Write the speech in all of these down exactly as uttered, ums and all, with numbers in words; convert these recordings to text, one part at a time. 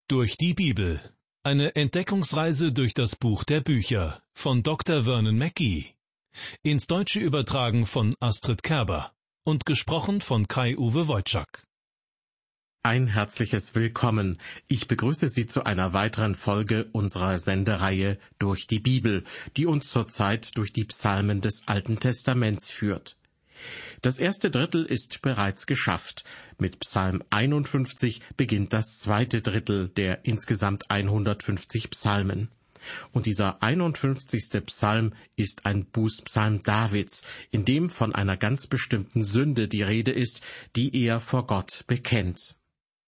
Durch die Bibel. Eine Entdeckungsreise durch das Buch der Bücher von Doktor Vernon Mackey. Ins Deutsche übertragen von Astrid Kerber und gesprochen von Kai-Uwe Wojczak. Ein herzliches Willkommen. Ich begrüße Sie zu einer weiteren Folge unserer Sendereihe Durch die Bibel, die uns zurzeit durch die Psalmen des Alten Testaments führt. Das erste Drittel ist bereits geschafft. Mit Psalm einundfünfzig beginnt das zweite Drittel der insgesamt hundertfünfzig Psalmen. Und dieser einundfünfzigste Psalm ist ein Bußpsalm Davids, in dem von einer ganz bestimmten Sünde die Rede ist, die er vor Gott bekennt.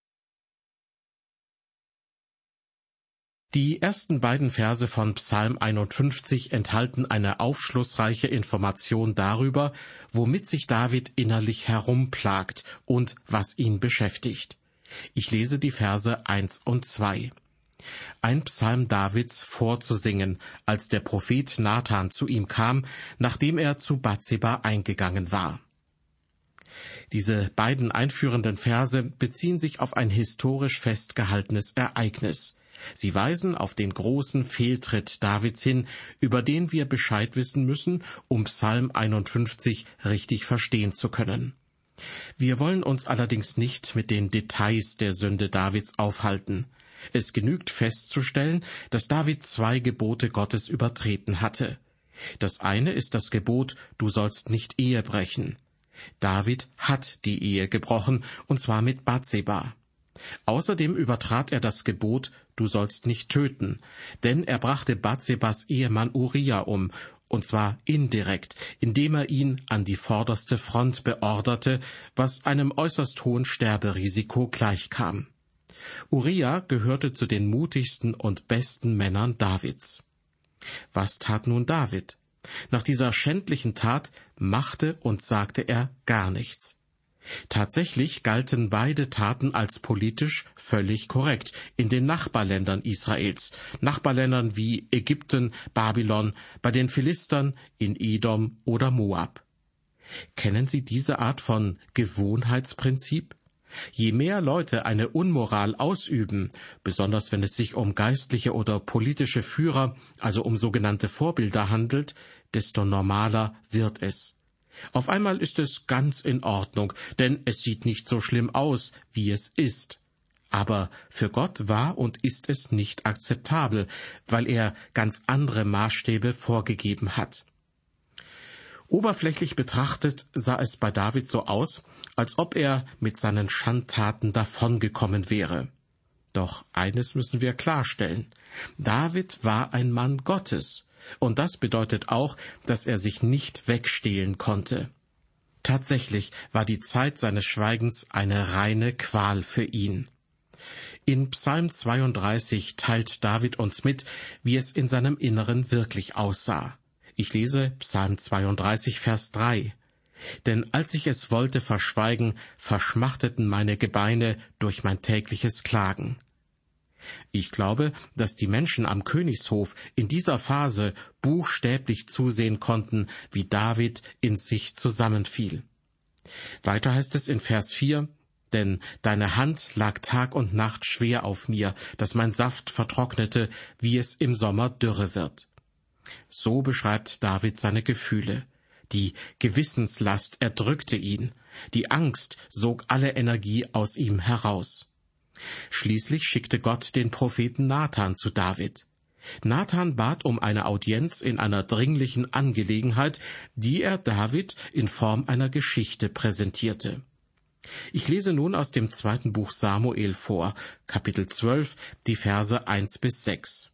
Die ersten beiden Verse von Psalm einundfünfzig enthalten eine aufschlussreiche Information darüber, womit sich David innerlich herumplagt und was ihn beschäftigt. Ich lese die Verse eins und zwei. Ein Psalm Davids vorzusingen, als der Prophet Nathan zu ihm kam, nachdem er zu Bathseba eingegangen war. Diese beiden einführenden Verse beziehen sich auf ein historisch festgehaltenes Ereignis. Sie weisen auf den großen Fehltritt Davids hin, über den wir Bescheid wissen müssen, um Psalm einundfünfzig richtig verstehen zu können. Wir wollen uns allerdings nicht mit den Details der Sünde Davids aufhalten. Es genügt festzustellen, dass David zwei Gebote Gottes übertreten hatte. Das eine ist das Gebot, du sollst nicht Ehe brechen. David hat die Ehe gebrochen, und zwar mit Bathseba. Außerdem übertrat er das Gebot, du sollst nicht töten, denn er brachte Bathsebas Ehemann Uria um, und zwar indirekt, indem er ihn an die vorderste Front beorderte, was einem äußerst hohen Sterberisiko gleichkam. Uria gehörte zu den mutigsten und besten Männern Davids. Was tat nun David? Nach dieser schändlichen Tat machte und sagte er gar nichts. Tatsächlich galten beide Taten als politisch völlig korrekt in den Nachbarländern Israels, Nachbarländern wie Ägypten, Babylon, bei den Philistern, in Edom oder Moab. Kennen Sie diese Art von Gewohnheitsprinzip? Je mehr Leute eine Unmoral ausüben, besonders wenn es sich um geistliche oder politische Führer, also um sogenannte Vorbilder handelt, desto normaler wird es. Auf einmal ist es ganz in Ordnung, denn es sieht nicht so schlimm aus, wie es ist. Aber für Gott war und ist es nicht akzeptabel, weil er ganz andere Maßstäbe vorgegeben hat. Oberflächlich betrachtet sah es bei David so aus, als ob er mit seinen Schandtaten davongekommen wäre. Doch eines müssen wir klarstellen: David war ein Mann Gottes. Und das bedeutet auch, dass er sich nicht wegstehlen konnte. Tatsächlich war die Zeit seines Schweigens eine reine Qual für ihn. In Psalm zweiunddreißig teilt David uns mit, wie es in seinem Inneren wirklich aussah. Ich lese Psalm zweiunddreißig, Vers drei. Denn als ich es wollte verschweigen, verschmachteten meine Gebeine durch mein tägliches Klagen. Ich glaube, dass die Menschen am Königshof in dieser Phase buchstäblich zusehen konnten, wie David in sich zusammenfiel. Weiter heißt es in Vers vier, denn deine Hand lag Tag und Nacht schwer auf mir, dass mein Saft vertrocknete, wie es im Sommer dürre wird. So beschreibt David seine Gefühle. Die Gewissenslast erdrückte ihn, die Angst sog alle Energie aus ihm heraus. Schließlich schickte Gott den Propheten Nathan zu David. Nathan bat um eine Audienz in einer dringlichen Angelegenheit, die er David in Form einer Geschichte präsentierte. Ich lese nun aus dem zweiten Buch Samuel vor, Kapitel zwölf, die Verse eins bis sechs.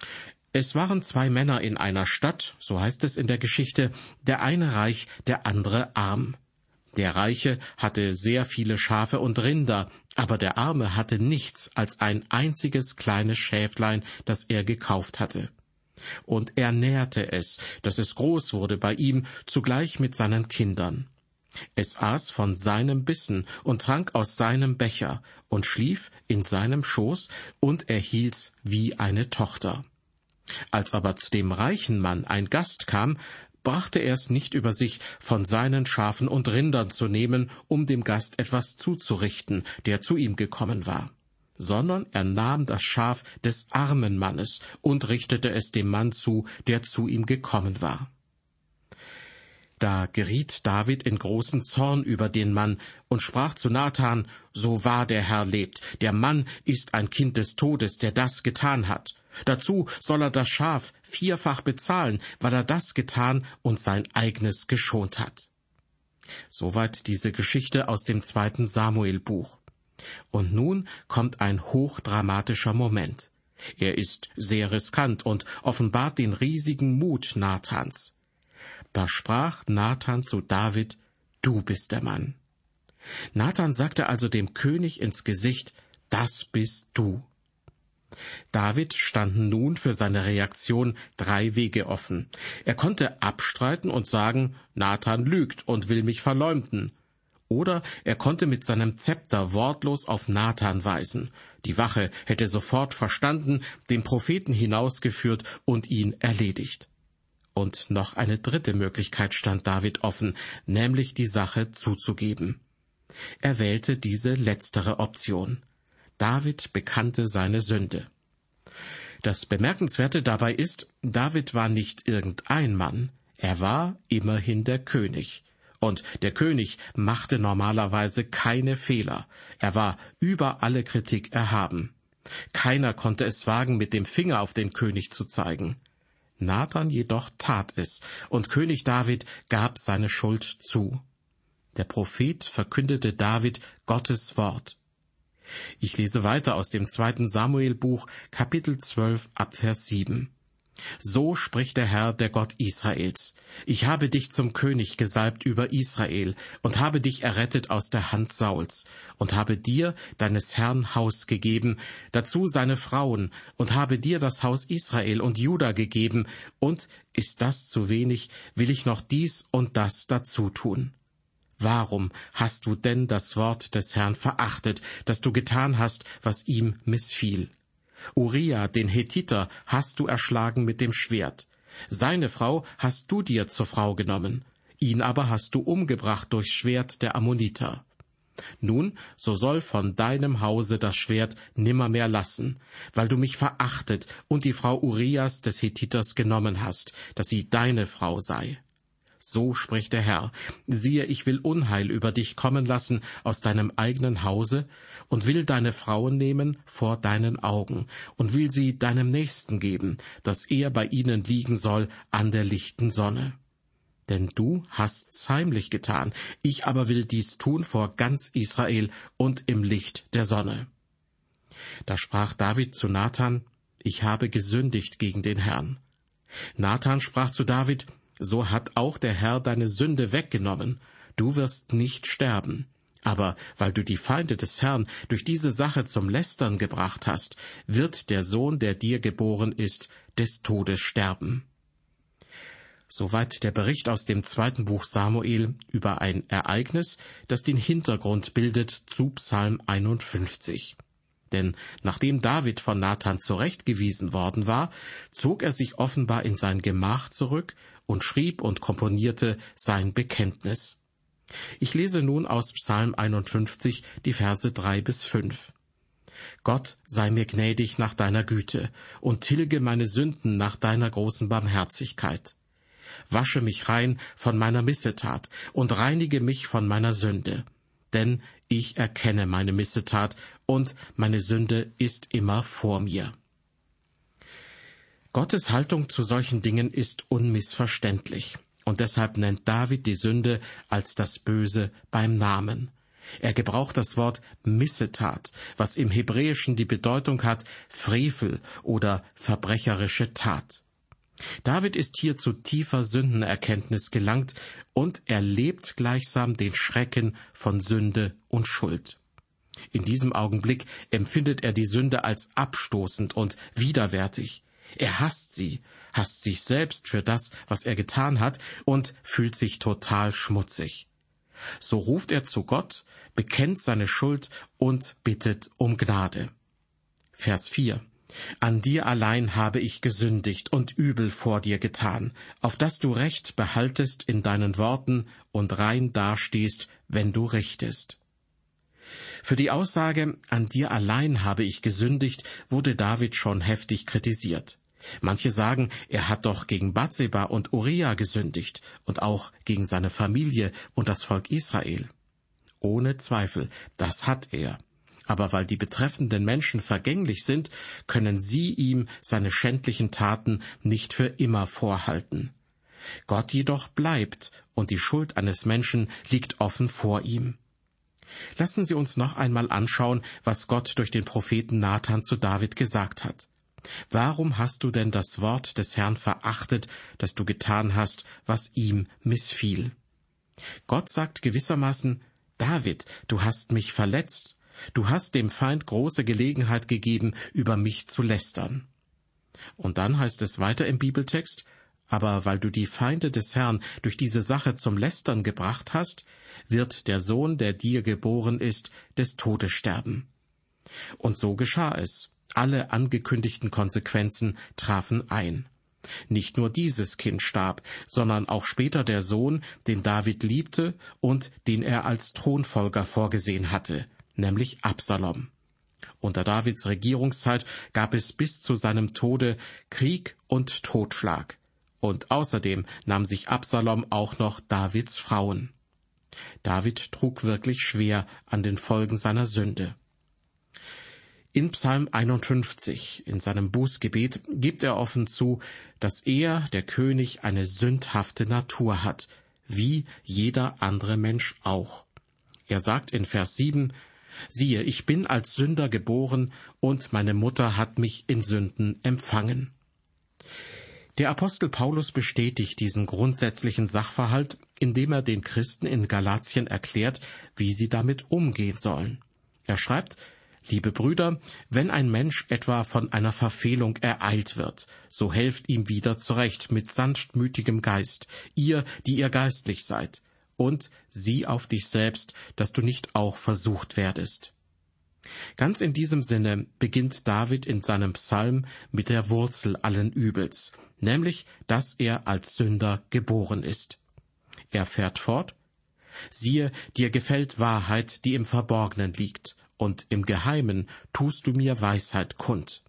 Es waren zwei Männer in einer Stadt, so heißt es in der Geschichte, der eine reich, der andere arm. Der Reiche hatte sehr viele Schafe und Rinder, aber der Arme hatte nichts als ein einziges kleines Schäflein, das er gekauft hatte. Und er nährte es, dass es groß wurde bei ihm, zugleich mit seinen Kindern. Es aß von seinem Bissen und trank aus seinem Becher und schlief in seinem Schoß und erhielt's wie eine Tochter. Als aber zu dem reichen Mann ein Gast kam, brachte er es nicht über sich, von seinen Schafen und Rindern zu nehmen, um dem Gast etwas zuzurichten, der zu ihm gekommen war. sondern er nahm das Schaf des armen Mannes und richtete es dem Mann zu, der zu ihm gekommen war. Da geriet David in großen Zorn über den Mann und sprach zu Nathan: So wahr der Herr lebt, der Mann ist ein Kind des Todes, der das getan hat. Dazu soll er das Schaf vierfach bezahlen, weil er das getan und sein eigenes geschont hat. Soweit diese Geschichte aus dem zweiten Samuelbuch. Und nun kommt ein hochdramatischer Moment. Er ist sehr riskant und offenbart den riesigen Mut Nathans. Da sprach Nathan zu David: Du bist der Mann. Nathan sagte also dem König ins Gesicht: Das bist du. David standen nun für seine Reaktion drei Wege offen. Er konnte abstreiten und sagen: Nathan lügt und will mich verleumden. Oder er konnte mit seinem Zepter wortlos auf Nathan weisen. Die Wache hätte sofort verstanden, den Propheten hinausgeführt und ihn erledigt. Und noch eine dritte Möglichkeit stand David offen, nämlich die Sache zuzugeben. Er wählte diese letztere Option. David bekannte seine Sünde. Das Bemerkenswerte dabei ist, David war nicht irgendein Mann, er war immerhin der König. Und der König machte normalerweise keine Fehler. Er war über alle Kritik erhaben. Keiner konnte es wagen, mit dem Finger auf den König zu zeigen. Nathan jedoch tat es, und König David gab seine Schuld zu. Der Prophet verkündete David Gottes Wort. Ich lese weiter aus dem zweiten Samuelbuch, Kapitel zwölf, Abvers sieben. So spricht der Herr, der Gott Israels: Ich habe dich zum König gesalbt über Israel und habe dich errettet aus der Hand Sauls und habe dir deines Herrn Haus gegeben, dazu seine Frauen, und habe dir das Haus Israel und Juda gegeben, und ist das zu wenig, will ich noch dies und das dazu tun. Warum hast du denn das Wort des Herrn verachtet, dass du getan hast, was ihm missfiel? Uria, den Hethiter, hast du erschlagen mit dem Schwert. Seine Frau hast du dir zur Frau genommen. Ihn aber hast du umgebracht durchs Schwert der Ammoniter. Nun, so soll von deinem Hause das Schwert nimmermehr lassen, weil du mich verachtet und die Frau Urias des Hethiters genommen hast, dass sie deine Frau sei. So spricht der Herr: Siehe, ich will Unheil über dich kommen lassen aus deinem eigenen Hause und will deine Frauen nehmen vor deinen Augen und will sie deinem Nächsten geben, dass er bei ihnen liegen soll an der lichten Sonne. Denn du hast's heimlich getan, ich aber will dies tun vor ganz Israel und im Licht der Sonne. Da sprach David zu Nathan: Ich habe gesündigt gegen den Herrn. Nathan sprach zu David: So hat auch der Herr deine Sünde weggenommen. Du wirst nicht sterben. Aber weil du die Feinde des Herrn durch diese Sache zum Lästern gebracht hast, wird der Sohn, der dir geboren ist, des Todes sterben. Soweit der Bericht aus dem zweiten Buch Samuel über ein Ereignis, das den Hintergrund bildet zu Psalm einundfünfzig. Denn nachdem David von Nathan zurechtgewiesen worden war, zog er sich offenbar in sein Gemach zurück und schrieb und komponierte sein Bekenntnis. Ich lese nun aus Psalm einundfünfzig die Verse drei bis fünf. Gott, sei mir gnädig nach deiner Güte und tilge meine Sünden nach deiner großen Barmherzigkeit. Wasche mich rein von meiner Missetat und reinige mich von meiner Sünde. Denn ich erkenne meine Missetat und meine Sünde ist immer vor mir. Gottes Haltung zu solchen Dingen ist unmissverständlich, und deshalb nennt David die Sünde als das Böse beim Namen. Er gebraucht das Wort Missetat, was im Hebräischen die Bedeutung hat Frevel oder verbrecherische Tat. David ist hier zu tiefer Sündenerkenntnis gelangt und erlebt gleichsam den Schrecken von Sünde und Schuld. In diesem Augenblick empfindet er die Sünde als abstoßend und widerwärtig. Er hasst sie, hasst sich selbst für das, was er getan hat, und fühlt sich total schmutzig. So ruft er zu Gott, bekennt seine Schuld und bittet um Gnade. Vers vier. An dir allein habe ich gesündigt und übel vor dir getan, auf dass du Recht behaltest in deinen Worten und rein dastehst, wenn du richtest. Für die Aussage, an dir allein habe ich gesündigt, wurde David schon heftig kritisiert. Manche sagen, er hat doch gegen Bathseba und Uria gesündigt und auch gegen seine Familie und das Volk Israel. Ohne Zweifel, das hat er. Aber weil die betreffenden Menschen vergänglich sind, können sie ihm seine schändlichen Taten nicht für immer vorhalten. Gott jedoch bleibt, und die Schuld eines Menschen liegt offen vor ihm. Lassen Sie uns noch einmal anschauen, was Gott durch den Propheten Nathan zu David gesagt hat. Warum hast du denn das Wort des Herrn verachtet, dass du getan hast, was ihm missfiel? Gott sagt gewissermaßen, David, du hast mich verletzt. Du hast dem Feind große Gelegenheit gegeben, über mich zu lästern. Und dann heißt es weiter im Bibeltext, aber weil du die Feinde des Herrn durch diese Sache zum Lästern gebracht hast, wird der Sohn, der dir geboren ist, des Todes sterben. Und so geschah es. Alle angekündigten Konsequenzen trafen ein. Nicht nur dieses Kind starb, sondern auch später der Sohn, den David liebte und den er als Thronfolger vorgesehen hatte, nämlich Absalom. Unter Davids Regierungszeit gab es bis zu seinem Tode Krieg und Totschlag. Und außerdem nahm sich Absalom auch noch Davids Frauen. David trug wirklich schwer an den Folgen seiner Sünde. In Psalm einundfünfzig, in seinem Bußgebet, gibt er offen zu, dass er, der König, eine sündhafte Natur hat, wie jeder andere Mensch auch. Er sagt in Vers sieben, »Siehe, ich bin als Sünder geboren, und meine Mutter hat mich in Sünden empfangen.« Der Apostel Paulus bestätigt diesen grundsätzlichen Sachverhalt, indem er den Christen in Galatien erklärt, wie sie damit umgehen sollen. Er schreibt, »Liebe Brüder, wenn ein Mensch etwa von einer Verfehlung ereilt wird, so helft ihm wieder zurecht mit sanftmütigem Geist, ihr, die ihr geistlich seid, und sieh auf dich selbst, dass du nicht auch versucht werdest.« Ganz in diesem Sinne beginnt David in seinem Psalm mit der Wurzel allen Übels, nämlich, dass er als Sünder geboren ist. Er fährt fort, »Siehe, dir gefällt Wahrheit, die im Verborgenen liegt, und im Geheimen tust du mir Weisheit kund.«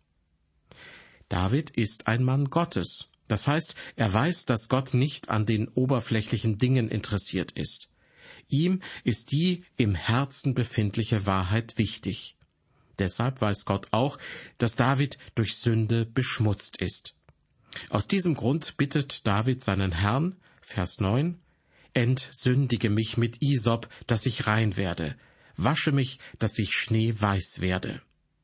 David ist ein Mann Gottes. Das heißt, er weiß, dass Gott nicht an den oberflächlichen Dingen interessiert ist. Ihm ist die im Herzen befindliche Wahrheit wichtig. Deshalb weiß Gott auch, dass David durch Sünde beschmutzt ist. Aus diesem Grund bittet David seinen Herrn, Vers neun, »Entsündige mich mit Isop, dass ich rein werde. Wasche mich, dass ich schneeweiß werde.«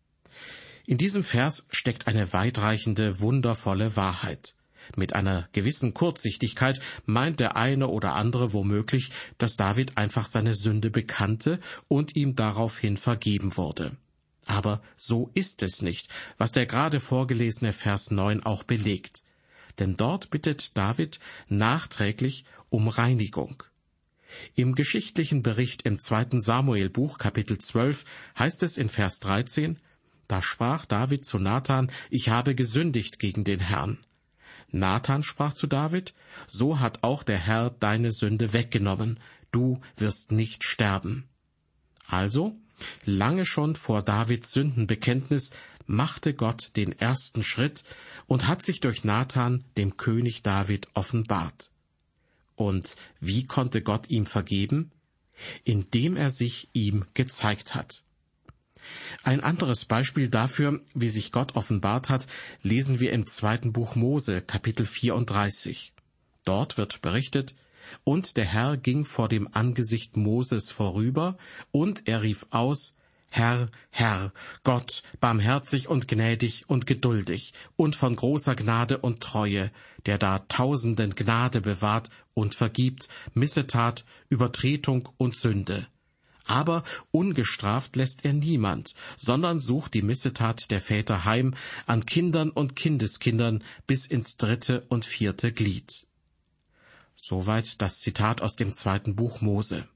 In diesem Vers steckt eine weitreichende, wundervolle Wahrheit. Mit einer gewissen Kurzsichtigkeit meint der eine oder andere womöglich, dass David einfach seine Sünde bekannte und ihm daraufhin vergeben wurde. Aber so ist es nicht, was der gerade vorgelesene Vers neun auch belegt. Denn dort bittet David nachträglich um Reinigung. Im geschichtlichen Bericht im zweiten Samuelbuch, Kapitel zwölf, heißt es in Vers dreizehn, »Da sprach David zu Nathan, ich habe gesündigt gegen den Herrn. Nathan sprach zu David, so hat auch der Herr deine Sünde weggenommen, du wirst nicht sterben.« Also, lange schon vor Davids Sündenbekenntnis machte Gott den ersten Schritt und hat sich durch Nathan dem König David offenbart. Und wie konnte Gott ihm vergeben? Indem er sich ihm gezeigt hat. Ein anderes Beispiel dafür, wie sich Gott offenbart hat, lesen wir im zweiten Buch Mose, Kapitel vierunddreißig. Dort wird berichtet, »Und der Herr ging vor dem Angesicht Moses vorüber, und er rief aus, Herr, Herr, Gott, barmherzig und gnädig und geduldig und von großer Gnade und Treue, der da Tausenden Gnade bewahrt und vergibt, Missetat, Übertretung und Sünde. Aber ungestraft lässt er niemand, sondern sucht die Missetat der Väter heim an Kindern und Kindeskindern bis ins dritte und vierte Glied.« Soweit das Zitat aus dem zweiten Buch Mose.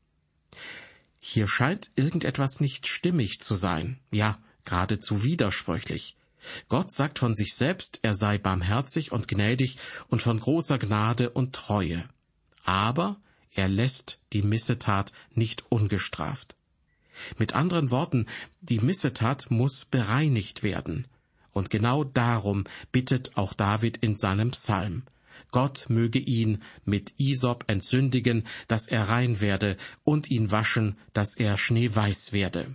Hier scheint irgendetwas nicht stimmig zu sein, ja, geradezu widersprüchlich. Gott sagt von sich selbst, er sei barmherzig und gnädig und von großer Gnade und Treue. Aber er lässt die Missetat nicht ungestraft. Mit anderen Worten, die Missetat muss bereinigt werden. Und genau darum bittet auch David in seinem Psalm. Gott möge ihn mit Isop entsündigen, dass er rein werde, und ihn waschen, dass er schneeweiß werde.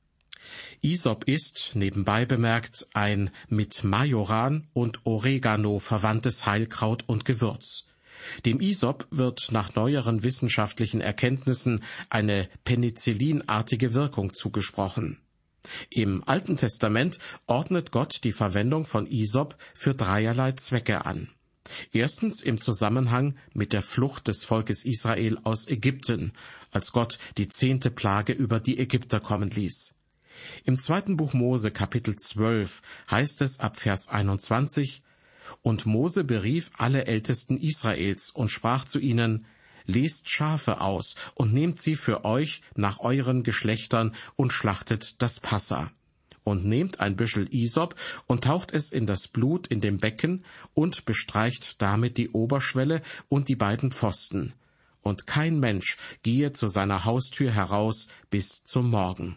Isop ist, nebenbei bemerkt, ein mit Majoran und Oregano verwandtes Heilkraut und Gewürz. Dem Isop wird nach neueren wissenschaftlichen Erkenntnissen eine penicillinartige Wirkung zugesprochen. Im Alten Testament ordnet Gott die Verwendung von Isop für dreierlei Zwecke an. Erstens im Zusammenhang mit der Flucht des Volkes Israel aus Ägypten, als Gott die zehnte Plage über die Ägypter kommen ließ. Im zweiten Buch Mose, Kapitel zwölf, heißt es ab Vers einundzwanzig, »Und Mose berief alle Ältesten Israels und sprach zu ihnen, Lest Schafe aus und nehmt sie für euch nach euren Geschlechtern und schlachtet das Passa. Und nehmt ein Büschel Isop und taucht es in das Blut in dem Becken und bestreicht damit die Oberschwelle und die beiden Pfosten. Und kein Mensch gehe zu seiner Haustür heraus bis zum Morgen.«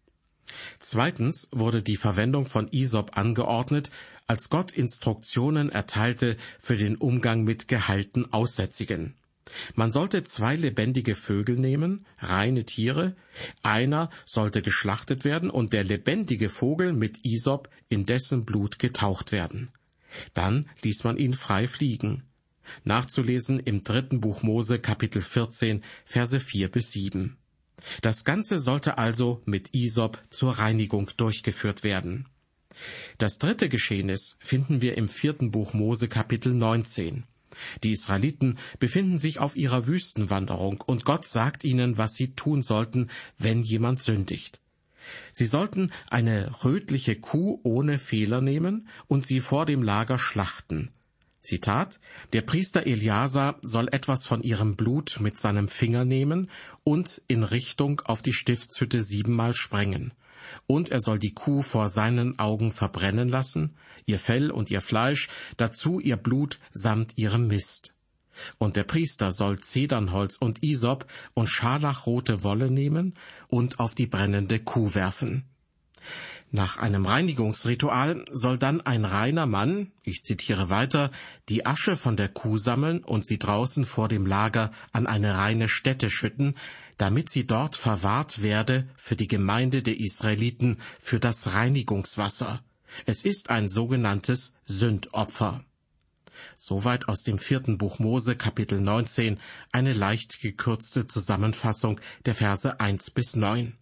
Zweitens wurde die Verwendung von Isop angeordnet, als Gott Instruktionen erteilte für den Umgang mit geheilten Aussätzigen. Man sollte zwei lebendige Vögel nehmen, reine Tiere, einer sollte geschlachtet werden und der lebendige Vogel mit Isop in dessen Blut getaucht werden. Dann ließ man ihn frei fliegen. Nachzulesen im dritten Buch Mose, Kapitel vierzehn, Verse vier bis sieben. Das Ganze sollte also mit Isop zur Reinigung durchgeführt werden. Das dritte Geschehnis finden wir im vierten Buch Mose, Kapitel neunzehn. Die Israeliten befinden sich auf ihrer Wüstenwanderung, und Gott sagt ihnen, was sie tun sollten, wenn jemand sündigt. Sie sollten eine rötliche Kuh ohne Fehler nehmen und sie vor dem Lager schlachten. Zitat, der Priester Eleazar soll etwas von ihrem Blut mit seinem Finger nehmen und in Richtung auf die Stiftshütte siebenmal sprengen. Und er soll die Kuh vor seinen Augen verbrennen lassen, ihr Fell und ihr Fleisch, dazu ihr Blut samt ihrem Mist. Und der Priester soll Zedernholz und Isop und scharlachrote Wolle nehmen und auf die brennende Kuh werfen. Nach einem Reinigungsritual soll dann ein reiner Mann, ich zitiere weiter, die Asche von der Kuh sammeln und sie draußen vor dem Lager an eine reine Stätte schütten, damit sie dort verwahrt werde für die Gemeinde der Israeliten für das Reinigungswasser. Es ist ein sogenanntes Sündopfer. Soweit aus dem vierten Buch Mose, Kapitel neunzehn, eine leicht gekürzte Zusammenfassung der Verse eins bis neun.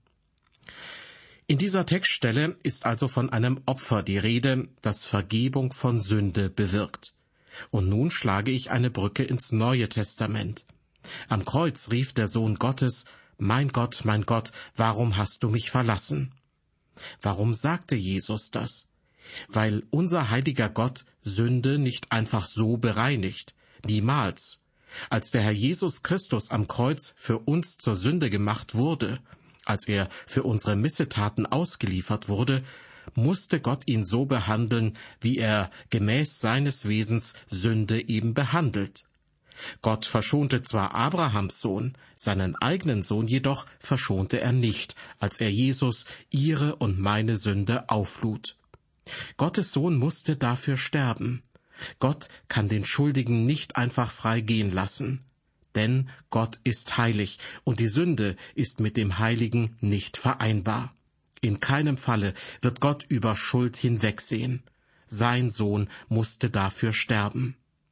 In dieser Textstelle ist also von einem Opfer die Rede, das Vergebung von Sünde bewirkt. Und nun schlage ich eine Brücke ins Neue Testament. Am Kreuz rief der Sohn Gottes, »Mein Gott, mein Gott, warum hast du mich verlassen?« Warum sagte Jesus das? Weil unser heiliger Gott Sünde nicht einfach so bereinigt. Niemals. Als der Herr Jesus Christus am Kreuz für uns zur Sünde gemacht wurde, als er für unsere Missetaten ausgeliefert wurde, musste Gott ihn so behandeln, wie er gemäß seines Wesens Sünde eben behandelt. Gott verschonte zwar Abrahams Sohn, seinen eigenen Sohn jedoch verschonte er nicht, als er Jesus ihre und meine Sünde auflud. Gottes Sohn musste dafür sterben. Gott kann den Schuldigen nicht einfach frei gehen lassen. Denn Gott ist heilig und die Sünde ist mit dem Heiligen nicht vereinbar. In keinem Falle wird Gott über Schuld hinwegsehen. Sein Sohn musste dafür sterben.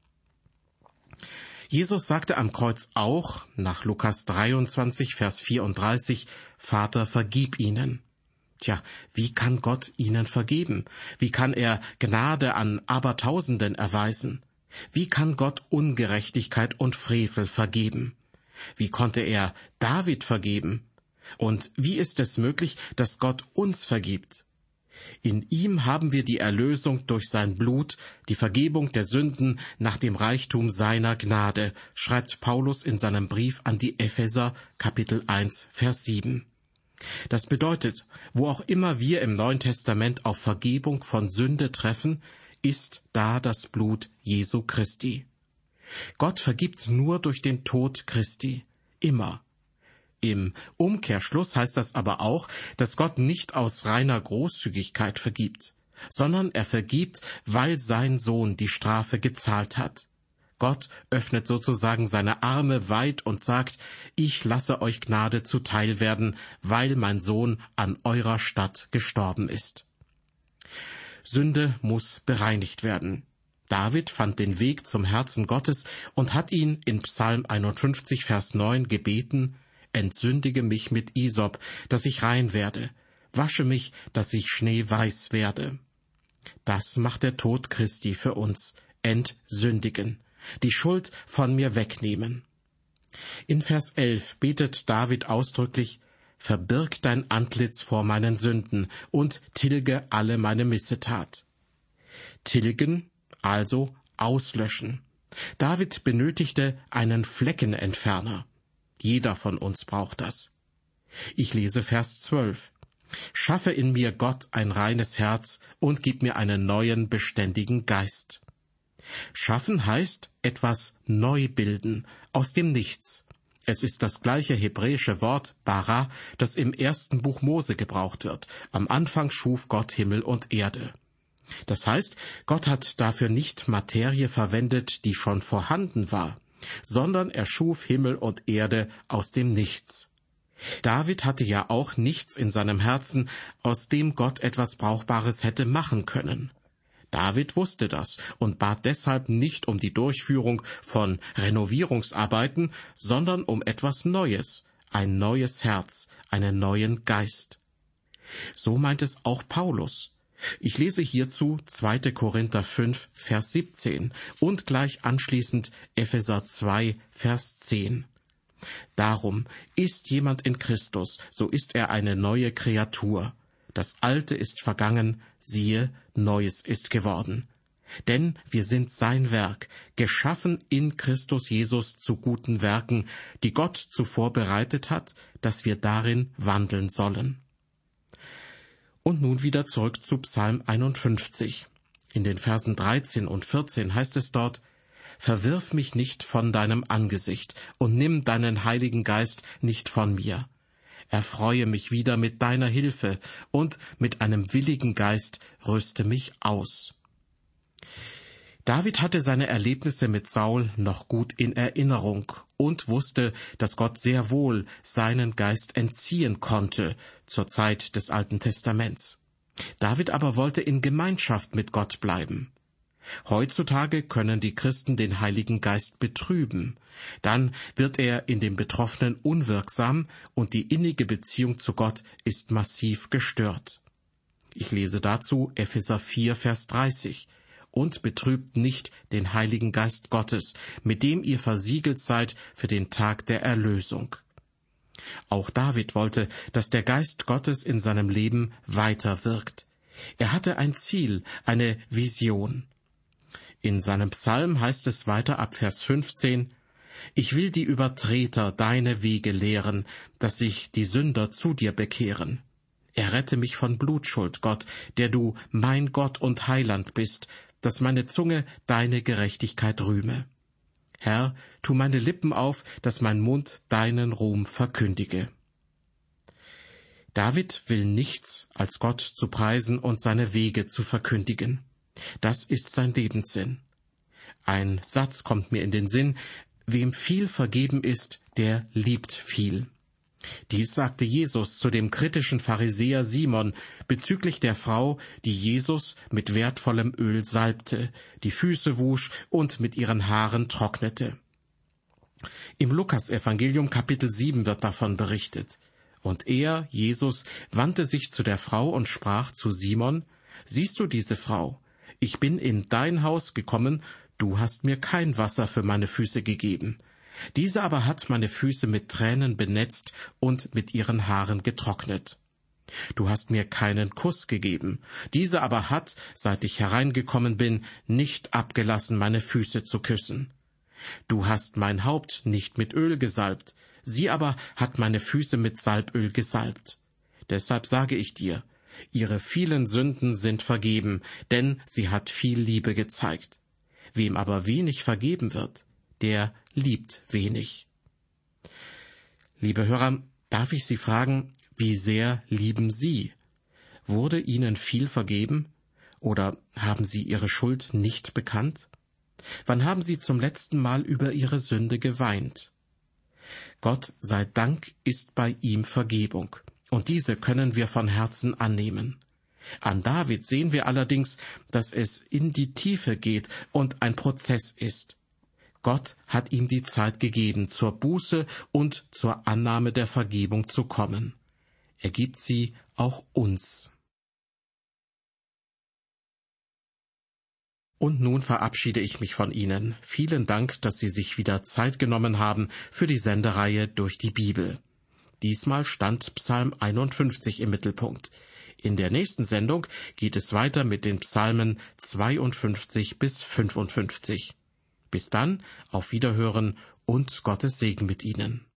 Jesus sagte am Kreuz auch, nach Lukas dreiundzwanzig, Vers vierunddreißig, »Vater, vergib ihnen.« Tja, wie kann Gott ihnen vergeben? Wie kann er Gnade an Abertausenden erweisen? Wie kann Gott Ungerechtigkeit und Frevel vergeben? Wie konnte er David vergeben? Und wie ist es möglich, dass Gott uns vergibt? In ihm haben wir die Erlösung durch sein Blut, die Vergebung der Sünden nach dem Reichtum seiner Gnade, schreibt Paulus in seinem Brief an die Epheser, Kapitel eins, Vers sieben. Das bedeutet, wo auch immer wir im Neuen Testament auf Vergebung von Sünde treffen, ist da das Blut Jesu Christi. Gott vergibt nur durch den Tod Christi, immer. Im Umkehrschluss heißt das aber auch, dass Gott nicht aus reiner Großzügigkeit vergibt, sondern er vergibt, weil sein Sohn die Strafe gezahlt hat. Gott öffnet sozusagen seine Arme weit und sagt, ich lasse euch Gnade zuteil werden, weil mein Sohn an eurer Statt gestorben ist. Sünde muss bereinigt werden. David fand den Weg zum Herzen Gottes und hat ihn in Psalm einundfünfzig, Vers neun gebeten, Entsündige mich mit Isop, dass ich rein werde, wasche mich, dass ich schneeweiß werde. Das macht der Tod Christi für uns, entsündigen, die Schuld von mir wegnehmen. In Vers elf betet David ausdrücklich, verbirg dein Antlitz vor meinen Sünden und tilge alle meine Missetat. Tilgen, also auslöschen. David benötigte einen Fleckenentferner. Jeder von uns braucht das. Ich lese Vers zwölf. Schaffe in mir, Gott, ein reines Herz und gib mir einen neuen, beständigen Geist. Schaffen heißt etwas neu bilden, aus dem Nichts. Es ist das gleiche hebräische Wort bara, das im ersten Buch Mose gebraucht wird. Am Anfang schuf Gott Himmel und Erde. Das heißt, Gott hat dafür nicht Materie verwendet, die schon vorhanden war, sondern er schuf Himmel und Erde aus dem Nichts. David hatte ja auch nichts in seinem Herzen, aus dem Gott etwas Brauchbares hätte machen können. David wusste das und bat deshalb nicht um die Durchführung von Renovierungsarbeiten, sondern um etwas Neues, ein neues Herz, einen neuen Geist. So meint es auch Paulus. Ich lese hierzu zweiter Korinther fünf, Vers siebzehn und gleich anschließend Epheser zwei, Vers zehn. Darum, ist jemand in Christus, so ist er eine neue Kreatur. Das Alte ist vergangen, siehe, Neues ist geworden. Denn wir sind sein Werk, geschaffen in Christus Jesus zu guten Werken, die Gott zuvor bereitet hat, dass wir darin wandeln sollen. Und nun wieder zurück zu Psalm einundfünfzig. In den Versen dreizehn und vierzehn heißt es dort, Verwirf mich nicht von deinem Angesicht und nimm deinen Heiligen Geist nicht von mir. Erfreue mich wieder mit deiner Hilfe und mit einem willigen Geist rüste mich aus. David hatte seine Erlebnisse mit Saul noch gut in Erinnerung und wusste, dass Gott sehr wohl seinen Geist entziehen konnte zur Zeit des Alten Testaments. David aber wollte in Gemeinschaft mit Gott bleiben. Heutzutage können die Christen den Heiligen Geist betrüben. Dann wird er in dem Betroffenen unwirksam und die innige Beziehung zu Gott ist massiv gestört. Ich lese dazu Epheser vier, Vers dreißig. Und betrübt nicht den Heiligen Geist Gottes, mit dem ihr versiegelt seid für den Tag der Erlösung. Auch David wollte, dass der Geist Gottes in seinem Leben weiter wirkt. Er hatte ein Ziel, eine Vision. In seinem Psalm heißt es weiter ab Vers fünfzehn, Ich will die Übertreter deine Wege lehren, dass sich die Sünder zu dir bekehren. Errette mich von Blutschuld, Gott, der du mein Gott und Heiland bist, dass meine Zunge deine Gerechtigkeit rühme. Herr, tu meine Lippen auf, dass mein Mund deinen Ruhm verkündige. David will nichts, als Gott zu preisen und seine Wege zu verkündigen. Das ist sein Lebenssinn. Ein Satz kommt mir in den Sinn, wem viel vergeben ist, der liebt viel. Dies sagte Jesus zu dem kritischen Pharisäer Simon bezüglich der Frau, die Jesus mit wertvollem Öl salbte, die Füße wusch und mit ihren Haaren trocknete. Im Lukasevangelium Kapitel sieben wird davon berichtet. Und er, Jesus, wandte sich zu der Frau und sprach zu Simon, »Siehst du diese Frau? Ich bin in dein Haus gekommen, du hast mir kein Wasser für meine Füße gegeben. Diese aber hat meine Füße mit Tränen benetzt und mit ihren Haaren getrocknet. Du hast mir keinen Kuss gegeben. Diese aber hat, seit ich hereingekommen bin, nicht abgelassen, meine Füße zu küssen. Du hast mein Haupt nicht mit Öl gesalbt, sie aber hat meine Füße mit Salböl gesalbt. Deshalb sage ich dir, ihre vielen Sünden sind vergeben, denn sie hat viel Liebe gezeigt. Wem aber wenig vergeben wird, der liebt wenig.« Liebe Hörer, darf ich Sie fragen, wie sehr lieben Sie? Wurde Ihnen viel vergeben? Oder haben Sie Ihre Schuld nicht bekannt? Wann haben Sie zum letzten Mal über Ihre Sünde geweint? Gott sei Dank ist bei ihm Vergebung, und diese können wir von Herzen annehmen. An David sehen wir allerdings, dass es in die Tiefe geht und ein Prozess ist. Gott hat ihm die Zeit gegeben, zur Buße und zur Annahme der Vergebung zu kommen. Er gibt sie auch uns. Und nun verabschiede ich mich von Ihnen. Vielen Dank, dass Sie sich wieder Zeit genommen haben für die Sendereihe durch die Bibel. Diesmal stand Psalm einundfünfzig im Mittelpunkt. In der nächsten Sendung geht es weiter mit den Psalmen zweiundfünfzig bis fünfundfünfzig. Bis dann, auf Wiederhören und Gottes Segen mit Ihnen.